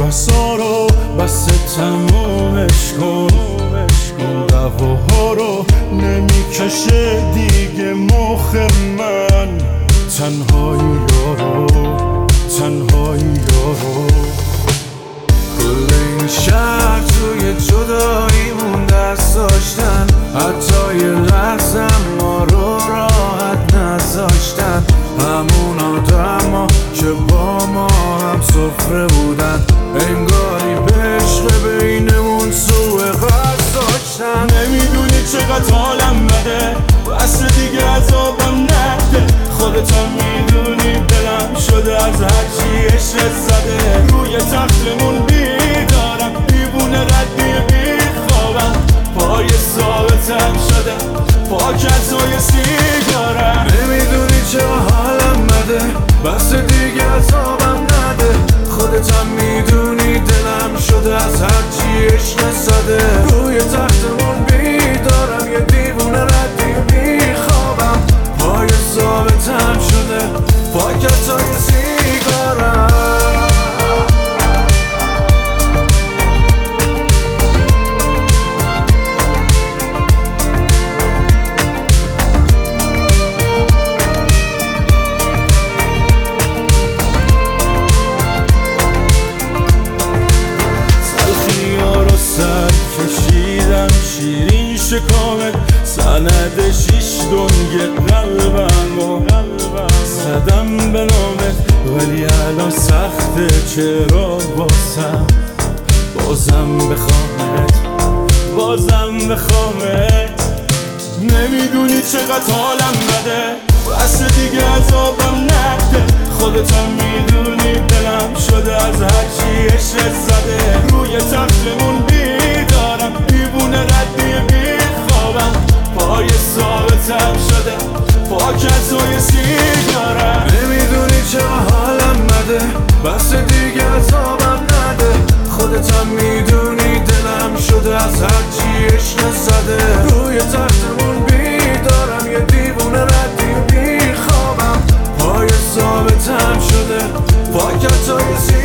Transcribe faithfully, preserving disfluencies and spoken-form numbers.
بحثا رو بس تمومش کن. این دعواها رو نمیکشه دیگه مخ من. تنهایی یارو تنهایی یارو. کل این شهر توی جداییمون دست داشتن، حتی یه لحظه ما رو راحت نذاشتن. همون آدما که با ما هم سفره بودن، انگاری به عشق بینمون سوء قصد داشتن. نمیدونی چقدر حالم بده، بس دیگه عذابم نده. خودت هم میدونی دلم شده از هرچی عشق زده. روی تختمون بیدارم، دیوونه ردی بیخوابم. پای ثابتم شده پاکتای سیگارم. نمیدونی چه حالم بده، بس دیگه عذابم نده. خودت هم میدونی دلم شده از هرچی عشق زده. روی تختمون بیدارم، یه دیوونه ردی بیخوابم. پای ثابتم شده پاکتای سیگارم. شیرین شکامت سند شیش دنگ قلبم زدم به نامت، ولی الان سخته چرا بازم بازم بخوامت بازم بخوامت. نمیدونی چقدر حالم بده، بس دیگه عذابم نده. خودت هم میدونی دلم شده از هرچی عشق زده. روی تختمون بیدارم، دیوونه ردی بیخوابم. پای ثابتم شده پاکتای سیگارم. نمیدونی چه حالم بده، بس دیگه عذابم نده. خودت هم میدونی دلم شده از هرچی عشق زده. روی تختمون بیدارم، یه دیوونه ردی بیخوابم. پای ثابتم شده پاکتای سیگارم.